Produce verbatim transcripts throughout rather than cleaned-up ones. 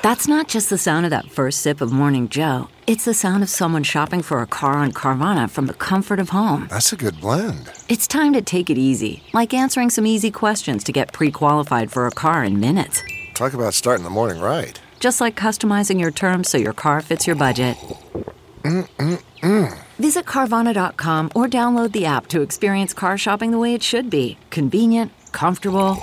That's not just the sound of that first sip of Morning Joe. It's the sound of someone shopping for a car on Carvana from the comfort of home. That's a good blend. It's time to take it easy, like answering some easy questions to get pre-qualified for a car in minutes. Talk about starting the morning right. Just like customizing your terms so your car fits your budget. Mm-mm-mm. Visit Carvana dot com or download the app to experience car shopping the way it should be. Convenient, comfortable.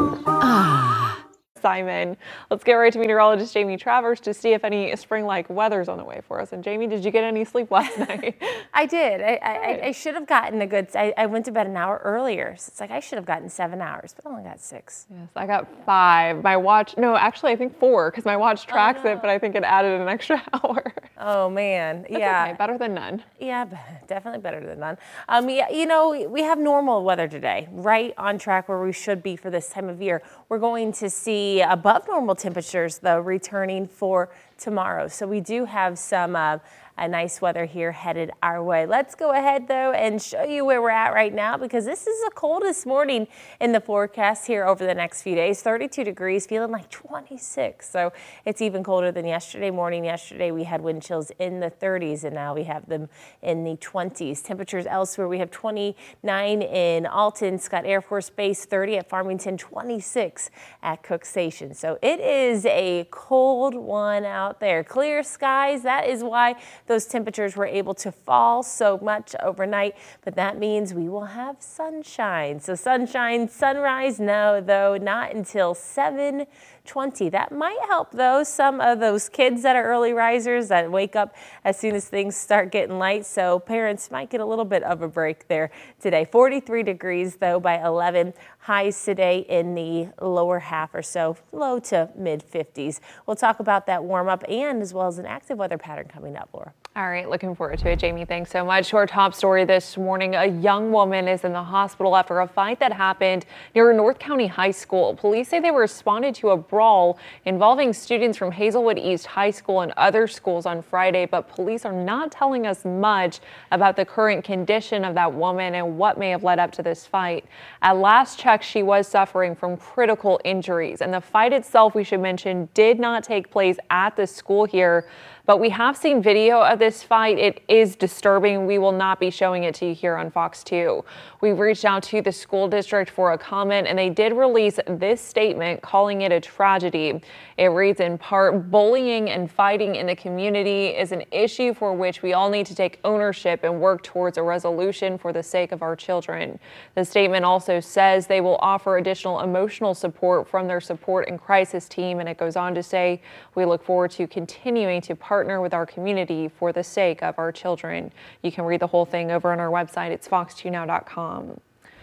Ah. Simon. Let's get right to meteorologist Jamie Travers to see if any spring-like weather's on the way for us. And Jamie, did you get any sleep last night? I did. I, I, I should have gotten a good, I, I went to bed an hour earlier. So it's like I should have gotten seven hours, but I only got six. Yes, I got five. My watch, no, actually I think four because my watch tracks oh, no. it, but I think it added an extra hour. Oh man, That's yeah. Okay. Better than none. Yeah, definitely better than none. Um, yeah, you know, we have normal weather today, right on track where we should be for this time of year. We're going to see above normal temperatures, though, returning for tomorrow. So we do have some uh, a nice weather here headed our way. Let's go ahead, though, and show you where we're at right now, because this is the coldest morning in the forecast here over the next few days. thirty-two degrees, feeling like twenty-six. So it's even colder than yesterday morning. Yesterday we had wind chills in the thirties, and now we have them in the twenties. Temperatures elsewhere, we have twenty-nine in Alton, Scott Air Force Base, thirty at Farmington, twenty-six at Cook Station. So it is a cold one out there. Clear skies, that is why those temperatures were able to fall so much overnight, but that means we will have sunshine. So sunshine, sunrise, no, though, not until seven twenty. That might help, though, some of those kids that are early risers that wake up as soon as things start getting light. So parents might get a little bit of a break there today. forty-three degrees, though, by eleven. Highs today in the lower half or so, low to mid fifties. We'll talk about that warm up and as well as an active weather pattern coming up, Laura. All right, looking forward to it, Jamie. Thanks so much. To our top story this morning, a young woman is in the hospital after a fight that happened near North County High School. Police say they responded to a brawl involving students from Hazelwood East High School and other schools on Friday, but police are not telling us much about the current condition of that woman and what may have led up to this fight. At last check, she was suffering from critical injuries, and the fight itself, we should mention, did not take place at the school here. But we have seen video of this fight. It is disturbing. We will not be showing it to you here on Fox two. We've reached out to the school district for a comment, and they did release this statement calling it a tragedy. It reads in part, bullying and fighting in the community is an issue for which we all need to take ownership and work towards a resolution for the sake of our children. The statement also says they will offer additional emotional support from their support and crisis team, and it goes on to say, we look forward to continuing to partner with our community for the sake of our children. You can read the whole thing over on our website. It's fox two now dot com.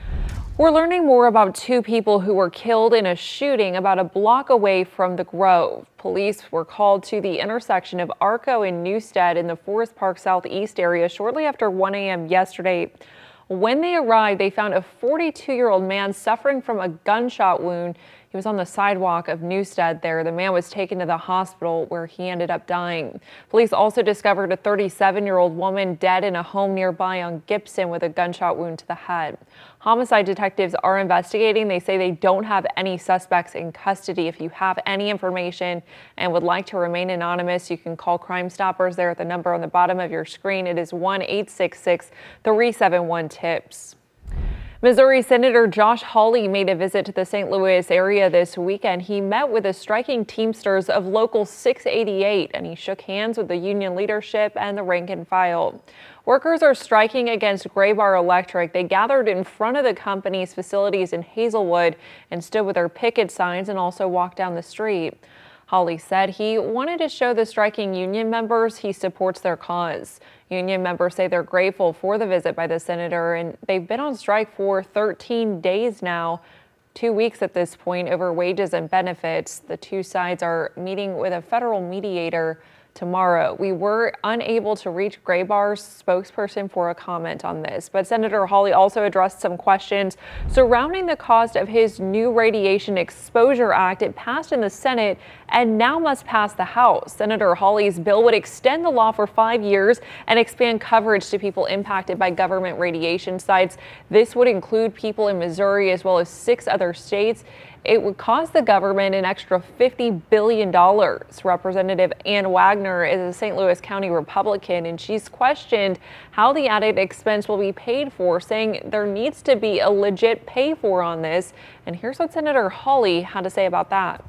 We're learning more about two people who were killed in a shooting about a block away from the Grove. Police were called to the intersection of Arco and Newstead in the Forest Park Southeast area shortly after one a m yesterday. When they arrived, they found a forty-two-year-old man suffering from a gunshot wound. He was on the sidewalk of Newstead there. The man was taken to the hospital where he ended up dying. Police also discovered a thirty-seven-year-old woman dead in a home nearby on Gibson with a gunshot wound to the head. Homicide detectives are investigating. They say they don't have any suspects in custody. If you have any information and would like to remain anonymous, you can call Crime Stoppers there at the number on the bottom of your screen. It is one eight six six, three seven one, TIPS. Missouri Senator Josh Hawley made a visit to the Saint Louis area this weekend. He met with the striking Teamsters of Local six eighty-eight, and he shook hands with the union leadership and the rank and file. Workers are striking against Graybar Electric. They gathered in front of the company's facilities in Hazelwood and stood with their picket signs and also walked down the street. Hawley said he wanted to show the striking union members he supports their cause. Union members say they're grateful for the visit by the senator, and they've been on strike for thirteen days now, two weeks at this point, over wages and benefits. The two sides are meeting with a federal mediator tomorrow. We were unable to reach Graybar's spokesperson for a comment on this, but Senator Hawley also addressed some questions surrounding the cost of his new Radiation Exposure Act. It passed in the Senate and now must pass the House. Senator Hawley's bill would extend the law for five years and expand coverage to people impacted by government radiation sites. This would include people in Missouri as well as six other states. It would cost the government an extra fifty billion dollars. Representative Ann Wagner is a Saint Louis County Republican, and she's questioned how the added expense will be paid for, saying there needs to be a legit pay for on this. And here's what Senator Hawley had to say about that.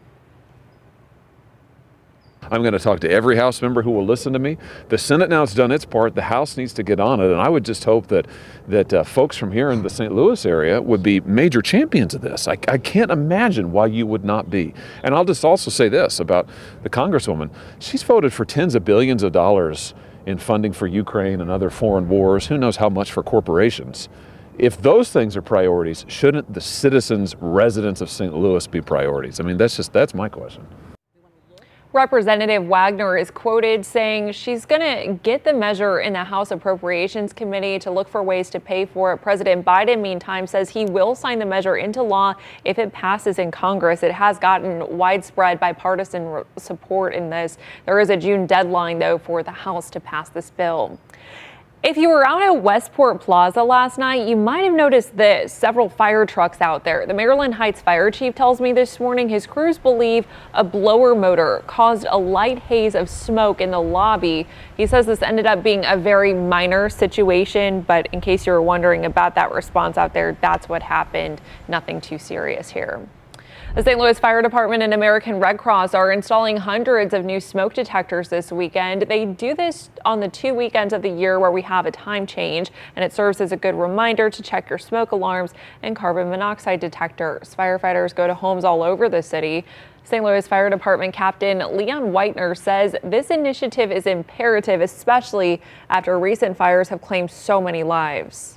I'm going to talk to every House member who will listen to me. The Senate now has done its part. The House needs to get on it. And I would just hope that that uh, folks from here in the Saint Louis area would be major champions of this. I, I can't imagine why you would not be. And I'll just also say this about the Congresswoman. She's voted for tens of billions of dollars in funding for Ukraine and other foreign wars. Who knows how much for corporations. If those things are priorities, shouldn't the citizens, residents of Saint Louis be priorities? I mean, that's just, that's my question. Representative Wagner is quoted saying she's going to get the measure in the House Appropriations Committee to look for ways to pay for it. President Biden, meantime, says he will sign the measure into law if it passes in Congress. It has gotten widespread bipartisan support in this. There is a June deadline, though, for the House to pass this bill. If you were out at Westport Plaza last night, you might have noticed this, several fire trucks out there. The Maryland Heights fire chief tells me this morning his crews believe a blower motor caused a light haze of smoke in the lobby. He says this ended up being a very minor situation, but in case you were wondering about that response out there, that's what happened. Nothing too serious here. The Saint Louis Fire Department and American Red Cross are installing hundreds of new smoke detectors this weekend. They do this on the two weekends of the year where we have a time change, and it serves as a good reminder to check your smoke alarms and carbon monoxide detectors. Firefighters go to homes all over the city. Saint Louis Fire Department Captain Leon Whitener says this initiative is imperative, especially after recent fires have claimed so many lives.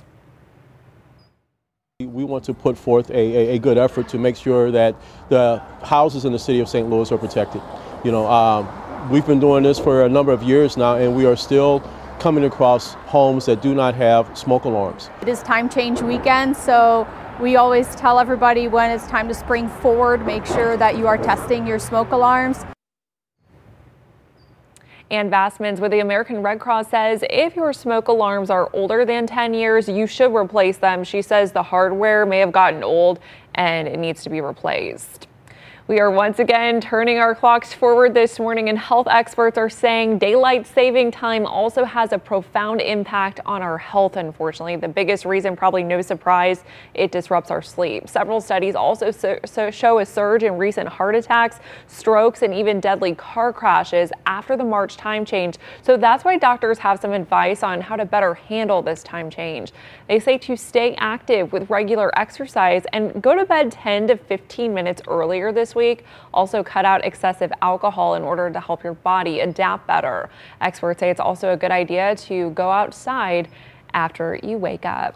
We want to put forth a, a, a good effort to make sure that the houses in the city of Saint Louis are protected. You know, um, we've been doing this for a number of years now, and we are still coming across homes that do not have smoke alarms. It is time change weekend, so we always tell everybody when it's time to spring forward, make sure that you are testing your smoke alarms. Ann Bassmans with the American Red Cross says if your smoke alarms are older than ten years, you should replace them. She says the hardware may have gotten old and it needs to be replaced. We are once again turning our clocks forward this morning, and health experts are saying daylight saving time also has a profound impact on our health, unfortunately. The biggest reason, probably no surprise, it disrupts our sleep. Several studies also so, so show a surge in recent heart attacks, strokes, and even deadly car crashes after the March time change. So that's why doctors have some advice on how to better handle this time change. They say to stay active with regular exercise and go to bed ten to fifteen minutes earlier this week. Also cut out excessive alcohol in order to help your body adapt better. Experts say it's also a good idea to go outside after you wake up.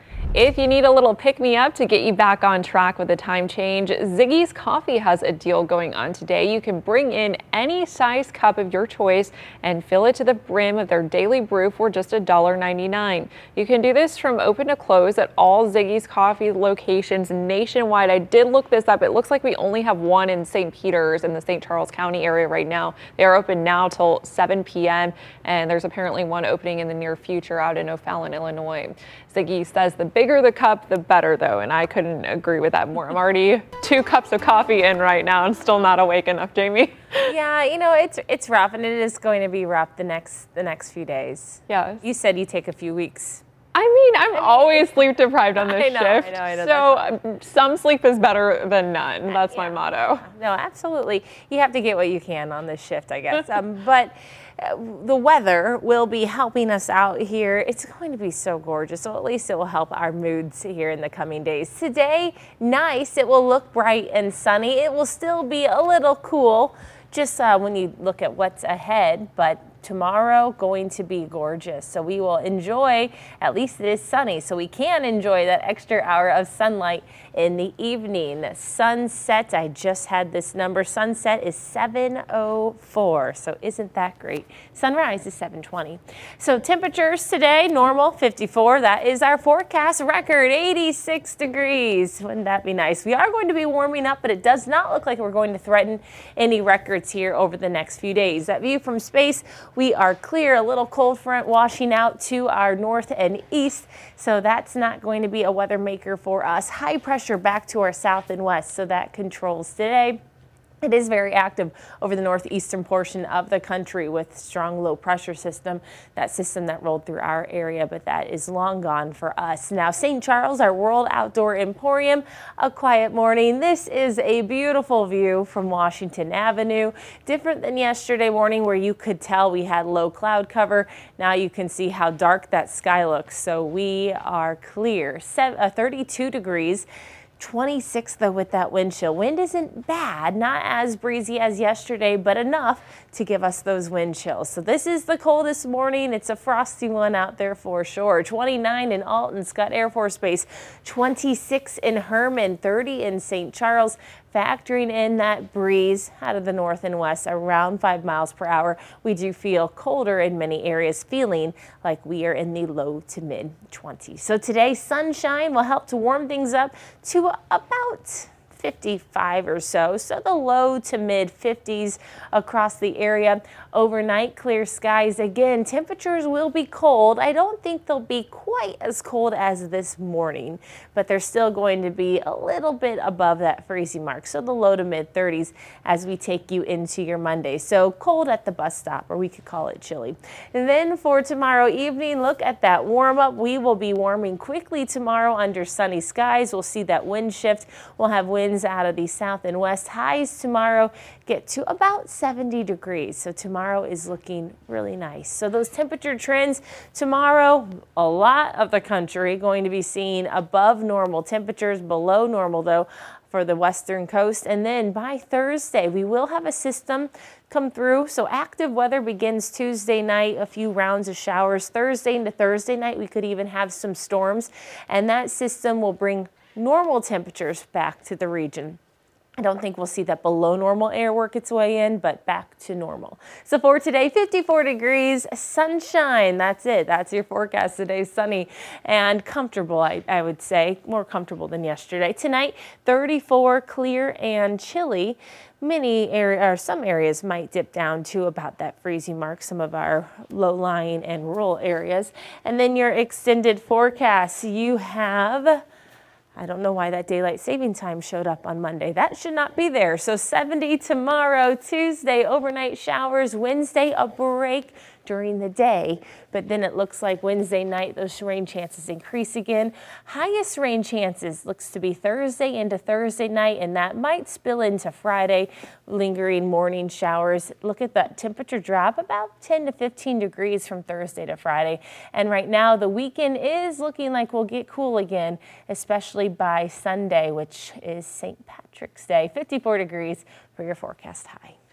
If you need a little pick-me-up to get you back on track with the time change, Ziggy's Coffee has a deal going on today. You can bring in any size cup of your choice and fill it to the brim of their daily brew for just one dollar ninety-nine. You can do this from open to close at all Ziggy's Coffee locations nationwide. I did look this up. It looks like we only have one in Saint Peters in the Saint Charles County area right now. They are open now till seven p m and there's apparently one opening in the near future out in O'Fallon, Illinois. Ziggy says the bigger the cup, the better, though, and I couldn't agree with that more. I'm already two cups of coffee in right now and still not awake enough, Jamie. Yeah, you know, it's it's rough, and it is going to be rough the next the next few days. Yeah. You said you take a few weeks. I mean, I'm I mean, always sleep deprived on this I know, shift, I know, I know, so um, some sleep is better than none. That's yeah. my motto. No, absolutely. You have to get what you can on this shift, I guess. um, but uh, the weather will be helping us out here. It's going to be so gorgeous, so at least it will help our moods here in the coming days. Today, nice. It will look bright and sunny. It will still be a little cool just uh, when you look at what's ahead, but tomorrow going to be gorgeous. So we will enjoy, at least it is sunny, so we can enjoy that extra hour of sunlight in the evening. Sunset, I just had this number. Sunset is seven oh four, so isn't that great? Sunrise is seven twenty. So temperatures today, normal fifty-four. That is our forecast record, eighty-six degrees. Wouldn't that be nice? We are going to be warming up, but it does not look like we're going to threaten any records here over the next few days. That view from space we are clear. A little cold front washing out to our north and east, so that's not going to be a weather maker for us. High pressure back to our south and west, so that controls today. It is very active over the northeastern portion of the country with strong low pressure system, that system that rolled through our area, but that is long gone for us. Now, Saint Charles, our World Outdoor Emporium, a quiet morning. This is a beautiful view from Washington Avenue, different than yesterday morning where you could tell we had low cloud cover. Now you can see how dark that sky looks. So we are clear, thirty-two degrees. twenty-six though with that wind chill. Wind isn't bad, not as breezy as yesterday, but enough to give us those wind chills. So this is the coldest morning. It's a frosty one out there for sure. twenty-nine in Alton Scott Air Force Base, twenty-six in Herman, thirty in Saint Charles, factoring in that breeze out of the north and west around five miles per hour. We do feel colder in many areas, feeling like we are in the low to mid twenties. So today, sunshine will help to warm things up to about fifty-five or so, so the low to mid fifties across the area. Overnight, clear skies again. Temperatures will be cold. I don't think they'll be quite as cold as this morning, but they're still going to be a little bit above that freezing mark, so the low to mid thirties as we take you into your Monday. So cold at the bus stop, or we could call it chilly. And then for tomorrow evening, look at that warm up. We will be warming quickly tomorrow under sunny skies. We'll see that wind shift. We'll have winds out of the south and west. Highs tomorrow get to about seventy degrees. So tomorrow is looking really nice. So those temperature trends tomorrow, a lot of the country going to be seeing above normal temperatures, below normal though for the western coast. And then by Thursday, we will have a system come through. So active weather begins Tuesday night, a few rounds of showers. Thursday into Thursday night, we could even have some storms, and that system will bring normal temperatures back to the region. I don't think we'll see that below normal air work its way in, but back to normal. So for today, fifty-four degrees, sunshine. That's it. That's your forecast today. Sunny and comfortable, I, I would say. More comfortable than yesterday. Tonight, thirty-four, clear and chilly. Many areas, or some areas might dip down to about that freezing mark, some of our low-lying and rural areas. And then your extended forecast, you have... I don't know why that daylight saving time showed up on Monday. That should not be there. So seventy tomorrow, Tuesday, overnight showers, Wednesday, a break during the day. But then it looks like Wednesday night, those rain chances increase again. Highest rain chances looks to be Thursday into Thursday night, and that might spill into Friday, lingering morning showers. Look at that temperature drop, about ten to fifteen degrees from Thursday to Friday. And right now, the weekend is looking like we'll get cool again, especially by Sunday, which is Saint Patrick's Day. fifty-four degrees for your forecast high.